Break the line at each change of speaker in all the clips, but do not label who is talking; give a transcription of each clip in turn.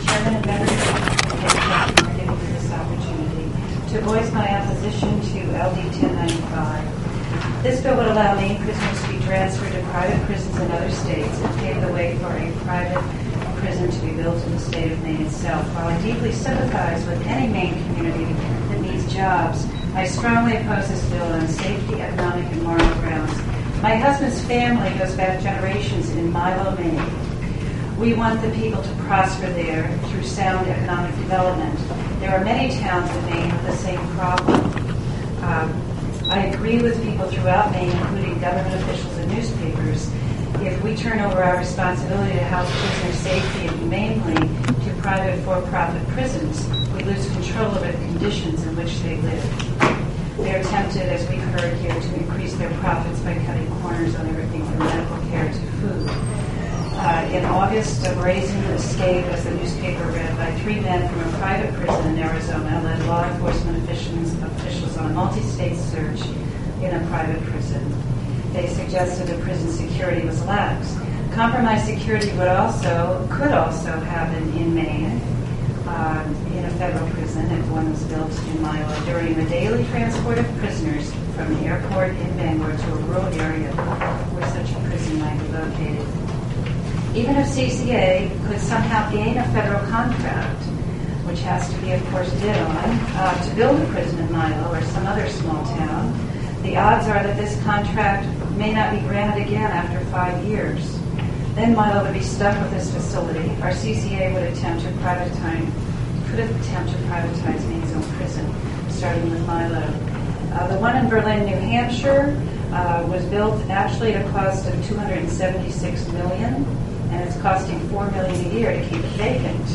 Chairman and members of the committee, thank you for giving me this opportunity to voice my opposition to LD 1095. This bill would allow Maine prisoners to be transferred to private prisons in other states and pave the way for a private prison to be built in the state of Maine itself. While I deeply sympathize with any Maine community that needs jobs, I strongly oppose this bill on safety, economic, and moral grounds. My husband's family goes back generations in Milo, Maine. We want the people to prosper there through sound economic development. There are many towns in Maine with the same problem. I agree with people throughout Maine, including government officials and newspapers. If we turn over our responsibility to house prisoners safely and humanely to private for-profit prisons, we lose control over the conditions in which they live. They are tempted, as we've heard here, to increase their profits by cutting corners on everything from medical care to food. In August, a brazen escape, as the newspaper read, by 3 men from a private prison in Arizona led law enforcement officials on a multi-state search in a private prison. They suggested that prison security was lax. Compromised security could also happen in Maine, in a federal prison if one was built in Milo, during the daily transport of prisoners from the airport in Bangor to a rural area where such a prison might be located. Even if CCA could somehow gain a federal contract, which has to be, of course, bid on, to build a prison in Milo or some other small town, the odds are that this contract may not be granted again after 5 years. Then Milo would be stuck with this facility. Our CCA would attempt to privatize Maine's own prison, starting with Milo. The one in Berlin, New Hampshire, was built actually at a cost of $276 million, and it's costing $4 million a year to keep it vacant.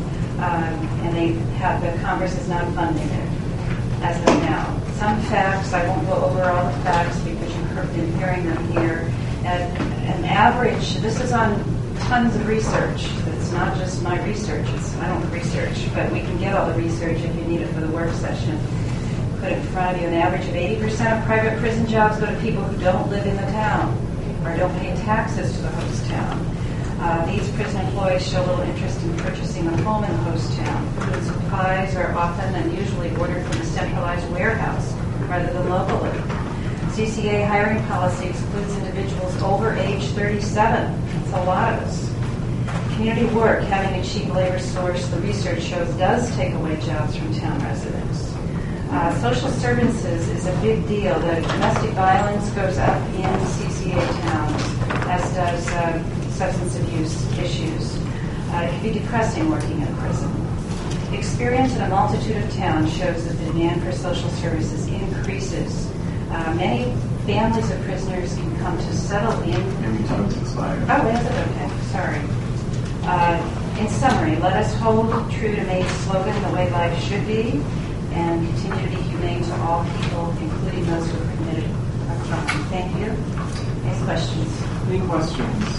And the Congress is not funding it as of now. Some facts, I won't go over all the facts because you've been hearing them here. At an average, this is on tons of research. It's not just my research. I don't research, but we can get all the research if you need it for the work session. Put it in front of you. An average of 80% of private prison jobs go to people who don't live in the town or don't pay taxes to the host town. These prison employees show little interest in purchasing a home in the host town. Food and supplies are often and usually ordered from a centralized warehouse rather than locally. CCA hiring policy excludes individuals over age 37. That's a lot of us. Community work, having a cheap labor source, the research shows, does take away jobs from town residents. Social services is a big deal. The domestic violence goes up in CCA towns, as does substance abuse issues. It can be depressing working in a prison. Experience in a multitude of towns shows that the demand for social services increases. Many families of prisoners can come to settle in.
Every time it's expired.
Oh, is it? Okay, sorry. In summary, let us hold true to Maine's slogan, the way life should be, and continue to be humane to all people, including those who have committed a crime. Thank you. Any questions?
Any questions?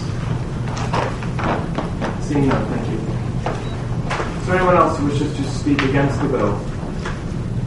Seeing none, thank you. Is there anyone else who wishes to speak against the bill?